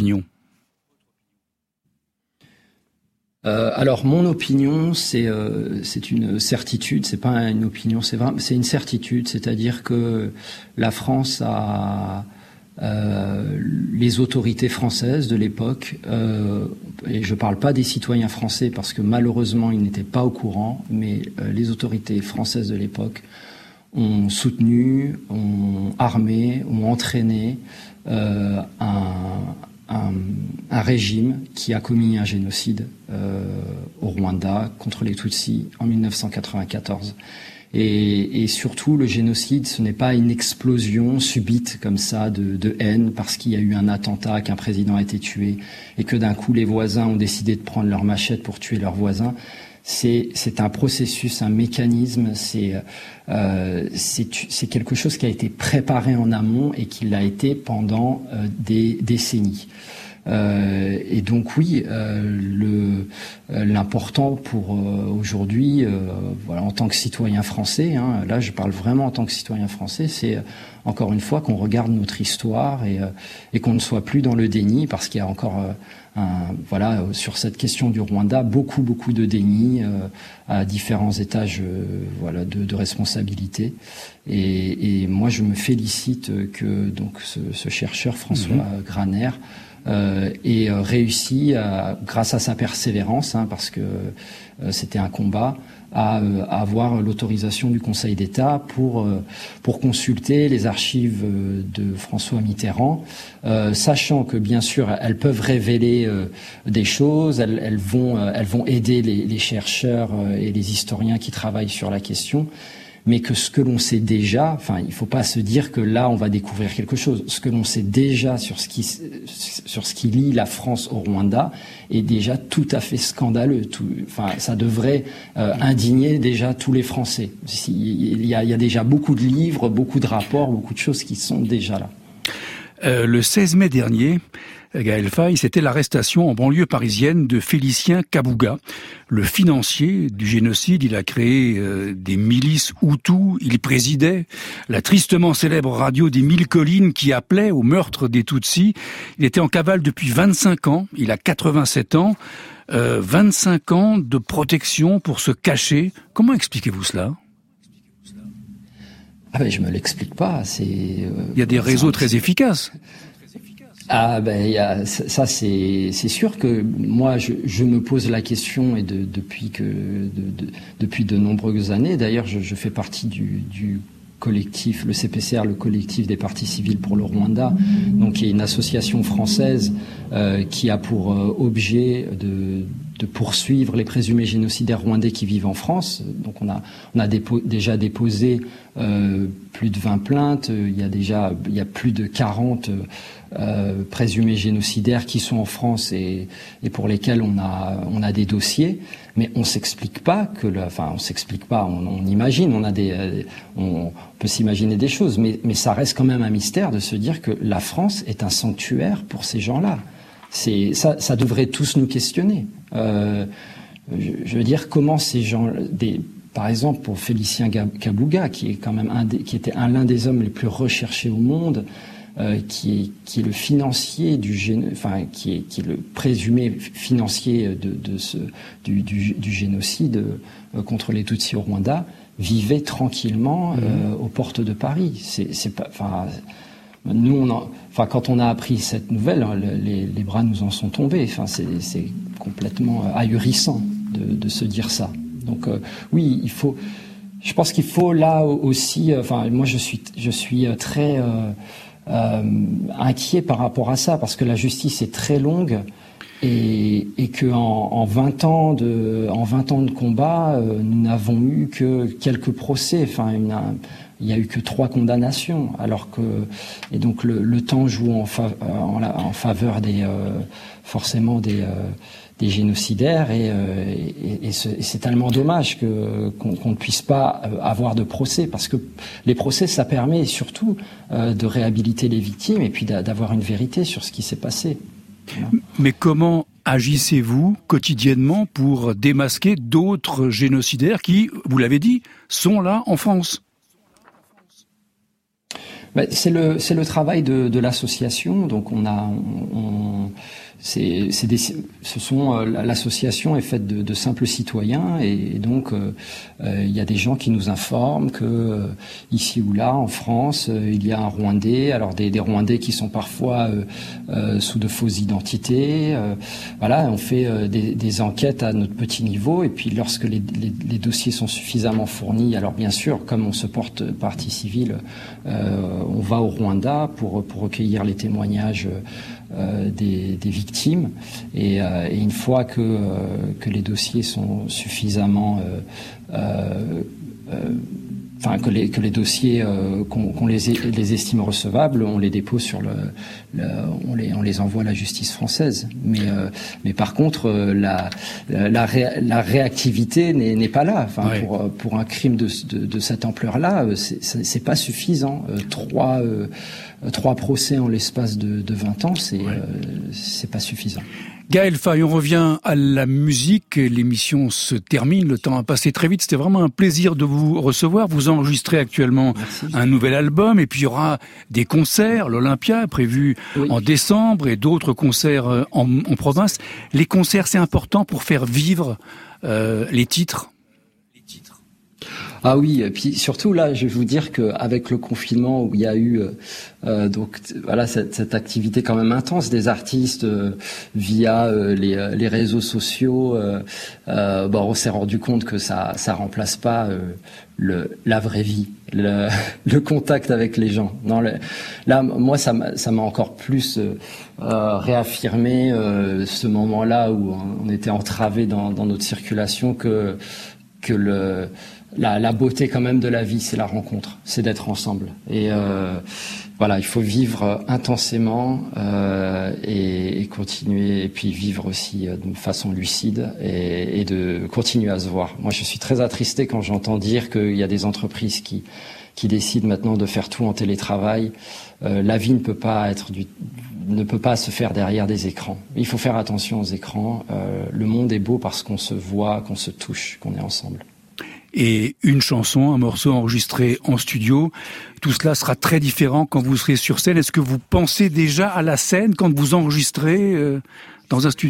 Euh, alors mon opinion, c'est euh, c'est une certitude, c'est pas une opinion, c'est vraiment c'est une certitude, c'est-à-dire que la France a euh, les autorités françaises de l'époque, euh, et je parle pas des citoyens français parce que malheureusement ils n'étaient pas au courant, mais euh, les autorités françaises de l'époque ont soutenu, ont armé, ont entraîné euh, un Un, un régime qui a commis un génocide euh, au Rwanda contre les Tutsis en mille neuf cent quatre-vingt-quatorze. Et, et surtout, le génocide, ce n'est pas une explosion subite comme ça de, de haine parce qu'il y a eu un attentat, qu'un président a été tué et que d'un coup les voisins ont décidé de prendre leurs machettes pour tuer leurs voisins. C'est, c'est un processus, un mécanisme, c'est, euh, c'est, c'est quelque chose qui a été préparé en amont et qui l'a été pendant euh, des décennies. Euh, et donc oui, euh, le, euh, l'important pour euh, aujourd'hui, euh, voilà, en tant que citoyen français, hein, là je parle vraiment en tant que citoyen français, c'est euh, encore une fois qu'on regarde notre histoire et, euh, et qu'on ne soit plus dans le déni, parce qu'il y a encore euh, un, voilà, sur cette question du Rwanda, beaucoup beaucoup de déni euh, à différents étages euh, voilà, de, de responsabilité. Et, et moi je me félicite que donc ce, ce chercheur François mmh. Graner Euh, et euh, réussi, à, grâce à sa persévérance, hein, parce que euh, c'était un combat, à, euh, à avoir l'autorisation du Conseil d'État pour euh, pour consulter les archives de François Mitterrand, euh, sachant que bien sûr elles peuvent révéler euh, des choses, elles, elles vont euh, elles vont aider les, les chercheurs euh, et les historiens qui travaillent sur la question. mais que ce que l'on sait déjà, enfin, il faut pas se dire que là, on va découvrir quelque chose. Ce que l'on sait déjà sur ce qui, sur ce qui lie la France au Rwanda est déjà tout à fait scandaleux. Tout, enfin, ça devrait euh, indigner déjà tous les Français. Il y a, il y a déjà beaucoup de livres, beaucoup de rapports, beaucoup de choses qui sont déjà là. Euh, le seize mai dernier, Gaël Faye, c'était l'arrestation en banlieue parisienne de Félicien Kabuga, le financier du génocide. Il a créé euh, des milices Hutus, il présidait la tristement célèbre radio des Mille Collines qui appelait au meurtre des Tutsis. Il était en cavale depuis vingt-cinq ans, il a quatre-vingt-sept ans, euh, vingt-cinq ans de protection pour se cacher. Comment expliquez-vous cela ? Ah ben, je me l'explique pas. C'est. Euh, il y a des réseaux très efficaces. Ah ben, il y a, ça c'est c'est sûr que moi je, je me pose la question et de, depuis que de, de, depuis de nombreuses années. D'ailleurs, je, je fais partie du, du collectif, le C P C R, le collectif des partis civils pour le Rwanda, donc qui est une association française euh, qui a pour euh, objet de de poursuivre les présumés génocidaires rwandais qui vivent en France. Donc on a on a dépo, déjà déposé euh, plus de vingt plaintes. Il y a déjà il y a plus de quarante euh, présumés génocidaires qui sont en France et, et pour lesquels on a on a des dossiers. Mais on s'explique pas que le, enfin on s'explique pas. On, on imagine, on a des euh, on peut s'imaginer des choses, mais mais ça reste quand même un mystère de se dire que la France est un sanctuaire pour ces gens-là. C'est ça, ça devrait tous nous questionner. Euh, je, je veux dire comment ces gens, des, par exemple pour Félicien Kabuga, qui est quand même un des, qui était un l'un des hommes les plus recherchés au monde, euh, qui est qui est le financier du géno, enfin qui est qui est le présumé financier de, de ce du, du, du génocide euh, contre les Tutsis au Rwanda, vivait tranquillement euh, mmh. aux portes de Paris. C'est c'est pas, enfin. Nous, on en, enfin, quand on a appris cette nouvelle, les, les bras nous en sont tombés. Enfin, c'est, c'est complètement ahurissant de, de se dire ça. Donc, euh, oui, il faut. Je pense qu'il faut là aussi. Euh, enfin, moi, je suis, je suis très euh, euh, inquiet par rapport à ça parce que la justice est très longue et, et que en, en vingt ans de, en vingt ans de combat, euh, nous n'avons eu que quelques procès. Enfin, une. Un, Il y a eu que trois condamnations, alors que et donc le, le temps joue en, fa, en, la, en faveur des euh, forcément des, euh, des génocidaires et, euh, et, et, ce, et c'est tellement dommage que qu'on, qu'on ne puisse pas avoir de procès parce que les procès ça permet surtout euh, de réhabiliter les victimes et puis d'avoir une vérité sur ce qui s'est passé. Voilà. Mais comment agissez-vous quotidiennement pour démasquer d'autres génocidaires qui, vous l'avez dit, sont là en France ? Ben, c'est le c'est le travail de, de l'association. Donc on a on, on, c'est c'est des ce sont euh, l'association est faite de, de simples citoyens et, et donc euh, euh, il y a des gens qui nous informent que euh, ici ou là en France euh, il y a un Rwandais. Alors des, des Rwandais qui sont parfois euh, euh, sous de fausses identités. Euh, voilà, on fait euh, des, des enquêtes à notre petit niveau et puis lorsque les, les, les dossiers sont suffisamment fournis, alors bien sûr comme on se porte partie civile. Euh, on va au Rwanda pour, pour recueillir les témoignages euh, des, des victimes et, euh, et une fois que, euh, que les dossiers sont suffisamment euh, euh, euh, enfin que les que les dossiers euh, qu'on, qu'on les, les estime recevables, on les dépose sur le, le on les on les envoie à la justice française. Mais euh, mais par contre euh, la la, ré, la réactivité n'est, n'est pas là. Enfin ouais. pour pour un crime de de, de cette ampleur-là, c'est, c'est c'est pas suffisant. Euh, trois euh, trois procès en l'espace de de vingt ans, c'est ouais. euh, c'est pas suffisant. Gaël Faye, on revient à la musique. L'émission se termine. Le temps a passé très vite. C'était vraiment un plaisir de vous recevoir. Vous enregistrez actuellement Merci. un nouvel album et puis il y aura des concerts. L'Olympia prévu oui. en décembre et d'autres concerts en, en province. Les concerts, c'est important pour faire vivre euh, les titres. Ah oui, et puis surtout là, je vais vous dire qu'avec le confinement où il y a eu euh, donc voilà cette, cette activité quand même intense des artistes euh, via euh, les, les réseaux sociaux, euh, euh, bon, on s'est rendu compte que ça ça remplace pas euh, le la vraie vie, le, le contact avec les gens. Non, le, là moi ça m'a ça m'a encore plus euh, euh, réaffirmé euh, ce moment-là où on était entravé dans, dans notre circulation que que le la, la beauté quand même de la vie, c'est la rencontre, c'est d'être ensemble. Et euh, voilà, il faut vivre intensément euh, et, et continuer, et puis vivre aussi de façon lucide et, et de continuer à se voir. Moi, je suis très attristé quand j'entends dire qu'il y a des entreprises qui qui décident maintenant de faire tout en télétravail. Euh, la vie ne peut pas être du, ne peut pas se faire derrière des écrans. Il faut faire attention aux écrans. Euh, le monde est beau parce qu'on se voit, qu'on se touche, qu'on est ensemble. Et une chanson, un morceau enregistré en studio, tout cela sera très différent quand vous serez sur scène. Est-ce que vous pensez déjà à la scène quand vous enregistrez euh, dans un studio ?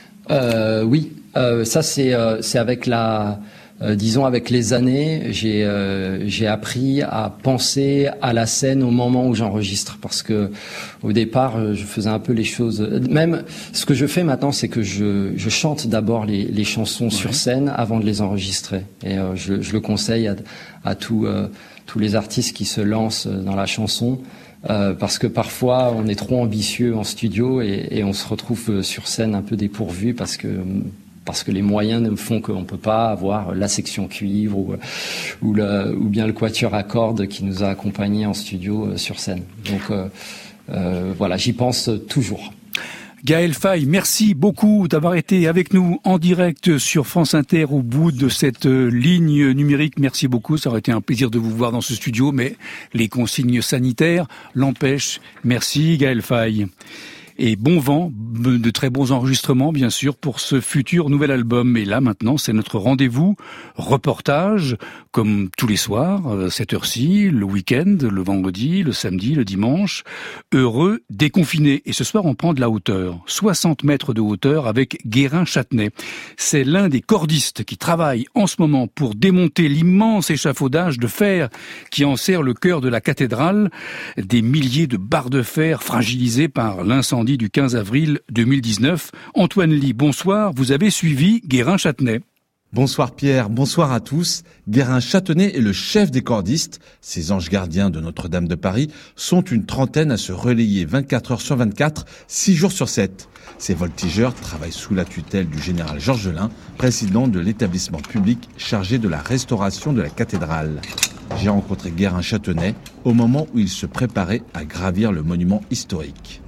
euh, Oui, euh, ça c'est euh, c'est avec la Euh, disons avec les années, j'ai euh, j'ai appris à penser à la scène au moment où j'enregistre, parce que au départ je faisais un peu les choses. Même ce que je fais maintenant, c'est que je je chante d'abord les les chansons ouais. sur scène avant de les enregistrer. Et euh, je je le conseille à à tous euh, tous les artistes qui se lancent dans la chanson. Euh, parce que parfois on est trop ambitieux en studio et, et on se retrouve sur scène un peu dépourvu parce que parce que les moyens ne font qu'on ne peut pas avoir la section cuivre ou, ou, le, ou bien le quatuor à cordes qui nous a accompagnés en studio euh, sur scène. Donc euh, euh, voilà, j'y pense toujours. Gaël Faye, merci beaucoup d'avoir été avec nous en direct sur France Inter au bout de cette ligne numérique. Merci beaucoup, ça aurait été un plaisir de vous voir dans ce studio, mais les consignes sanitaires l'empêchent. Merci Gaël Faye. Et bon vent, de très bons enregistrements bien sûr pour ce futur nouvel album. Et là maintenant c'est notre rendez-vous reportage comme tous les soirs, cette heure-ci, le week-end, le vendredi, le samedi, le dimanche. Heureux déconfiné. Et ce soir on prend de la hauteur, soixante mètres de hauteur avec Guérin Châtenay. C'est l'un des cordistes qui travaille en ce moment pour démonter l'immense échafaudage de fer qui enserre le cœur de la cathédrale. Des milliers de barres de fer fragilisées par l'incendie du quinze avril deux mille dix-neuf. Antoine Ly, bonsoir. Vous avez suivi Guérin Châtenay. Bonsoir Pierre, bonsoir à tous. Guérin Châtenay est le chef des cordistes. Ces anges gardiens de Notre-Dame de Paris sont une trentaine à se relayer vingt-quatre heures sur vingt-quatre, six jours sur sept. Ces voltigeurs travaillent sous la tutelle du général Georges Lin, président de l'établissement public chargé de la restauration de la cathédrale. J'ai rencontré Guérin Châtenay au moment où il se préparait à gravir le monument historique.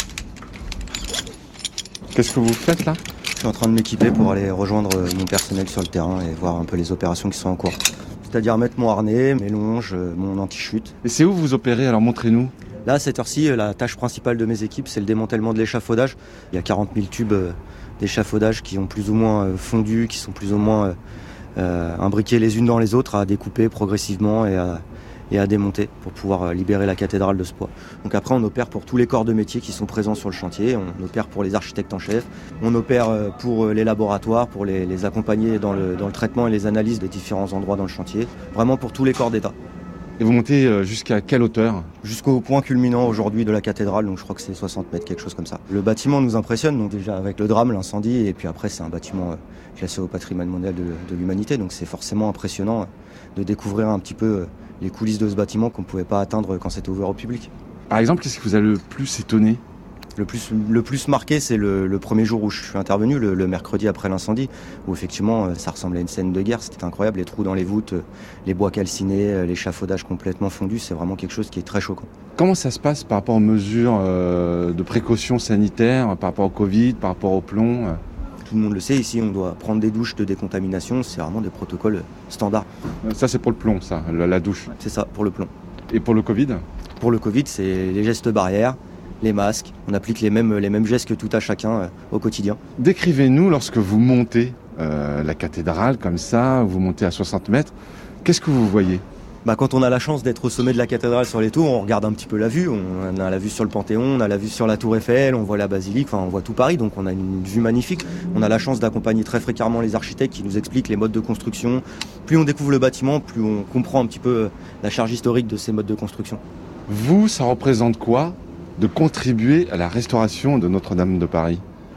Qu'est-ce que vous faites là ? Je suis en train de m'équiper pour aller rejoindre mon personnel sur le terrain et voir un peu les opérations qui sont en cours. C'est-à-dire mettre mon harnais, mes longes, mon anti-chute. Et c'est où vous opérez, alors montrez-nous. Là, à cette heure-ci, la tâche principale de mes équipes, c'est le démantèlement de l'échafaudage. Il y a quarante mille tubes d'échafaudage qui ont plus ou moins fondu, qui sont plus ou moins euh, imbriqués les unes dans les autres, à découper progressivement et à... et à démonter pour pouvoir libérer la cathédrale de ce poids. Donc après, on opère pour tous les corps de métier qui sont présents sur le chantier, on opère pour les architectes en chef, on opère pour les laboratoires, pour les, les accompagner dans le, dans le traitement et les analyses des différents endroits dans le chantier, vraiment pour tous les corps d'État. Et vous montez jusqu'à quelle hauteur ? Jusqu'au point culminant aujourd'hui de la cathédrale, donc je crois que c'est soixante mètres, quelque chose comme ça. Le bâtiment nous impressionne, donc déjà avec le drame, l'incendie, et puis après c'est un bâtiment classé au patrimoine mondial de, de l'humanité, donc c'est forcément impressionnant de découvrir un petit peu les coulisses de ce bâtiment qu'on ne pouvait pas atteindre quand c'était ouvert au public. Par exemple, qu'est-ce qui vous a le plus étonné ? Le plus, le plus marqué, c'est le, le premier jour où je suis intervenu, le, le mercredi après l'incendie, où effectivement ça ressemblait à une scène de guerre, c'était incroyable, les trous dans les voûtes, les bois calcinés, l'échafaudage complètement fondu, c'est vraiment quelque chose qui est très choquant. Comment ça se passe par rapport aux mesures euh, de précaution sanitaire, par rapport au Covid, par rapport au plomb ? Tout le monde le sait, ici on doit prendre des douches de décontamination, c'est vraiment des protocoles standards. Ça c'est pour le plomb, ça, la, la douche ? C'est ça, pour le plomb. Et pour le Covid ? Pour le Covid, c'est les gestes barrières, les masques, on applique les mêmes, les mêmes gestes que tout à chacun euh, au quotidien. Décrivez-nous lorsque vous montez euh, la cathédrale comme ça, vous montez à soixante mètres, qu'est-ce que vous voyez ? Bah, quand on a la chance d'être au sommet de la cathédrale sur les tours, on regarde un petit peu la vue. On a la vue sur le Panthéon, on a la vue sur la Tour Eiffel, on voit la basilique, enfin on voit tout Paris, donc on a une vue magnifique. On a la chance d'accompagner très fréquemment les architectes qui nous expliquent les modes de construction. Plus on découvre le bâtiment, plus on comprend un petit peu la charge historique de ces modes de construction. Vous, ça représente quoi de contribuer à la restauration de Notre-Dame de Paris ?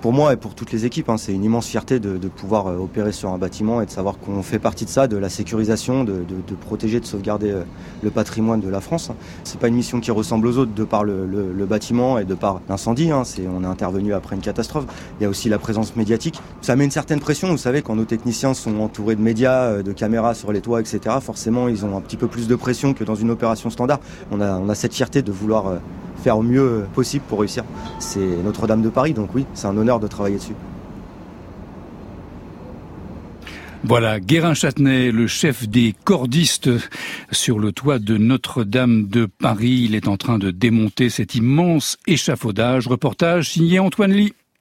pour moi et pour toutes les équipes, hein, c'est une immense fierté de, de pouvoir euh, opérer sur un bâtiment et de savoir qu'on fait partie de ça, de la sécurisation, de, de, de protéger, de sauvegarder euh, le patrimoine de la France. C'est pas une mission qui ressemble aux autres de par le, le, le bâtiment et de par l'incendie. Hein, c'est, on est intervenu après une catastrophe. Il y a aussi la présence médiatique. Ça met une certaine pression. Vous savez, quand nos techniciens sont entourés de médias, de caméras sur les toits, et cetera, forcément, ils ont un petit peu plus de pression que dans une opération standard. On a, on a cette fierté de vouloir euh, faire au mieux possible pour réussir. C'est Notre-Dame de Paris, donc oui, c'est un honneur de travailler dessus. Voilà, Guérin Châtenay, le chef des cordistes sur le toit de Notre-Dame de Paris. Il est en train de démonter cet immense échafaudage. Reportage signé Antoine Ly.